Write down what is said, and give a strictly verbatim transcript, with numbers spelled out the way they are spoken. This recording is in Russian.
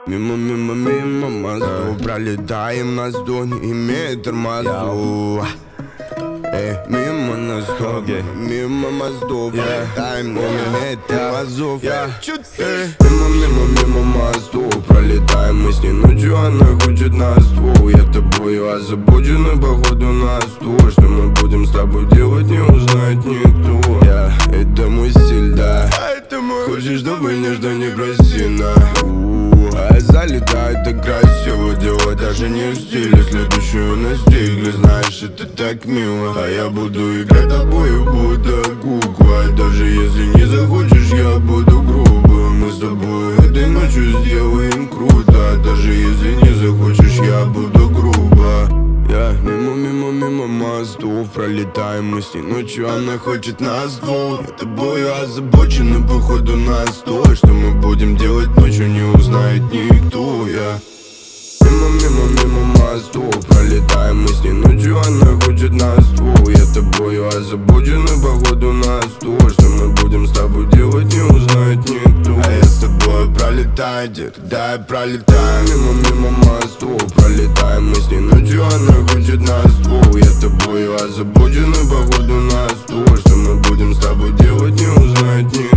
Мимо, мимо, мимо мостов пролетаем на сто, не имея тормозов. Эй, мимо мостов, okay. мимо мостов пролетаем, не имея тормозов. yeah. Эй, мимо, мимо, мимо мостов пролетаем мы с ней ночью, она хочет на ствол. Я тобою озабочен, и походу нас то, что мы будем с тобой делать, не узнает никто. Yeah, это мой стиль, да. Хочешь, чтобы нежно, не красиво. А залетает так красиво, дело даже не в стиле. Следующую настигли, знаешь, это так мило. А я буду играть тобою, будто кукла. Даже если не захочешь, я буду грубым. Мы с тобой этой ночью сделаем круто. Даже если не захочешь, я буду грубо. Я мимо, мимо, мимо мостов пролетаем мы с ней ночью, она хочет на ствол. Я тобою озабочен, и походу нас то, что мы будем делать ночью, не узнает никто. Я мимо, мимо, мимо мостов пролетаем мы с ней ночью, она хочет на ствол. Я тобою озабочен, и походу нас то, что мы будем с тобой делать, не узнает никто. А я с тобой пролетаю, когда я пролетаю мимо, мимо мостов пролетаем мы с ней ночью, она хочет на ствол. Я тобою озабочен, и походу нас то, что мы будем с тобой делать, не узнает никто.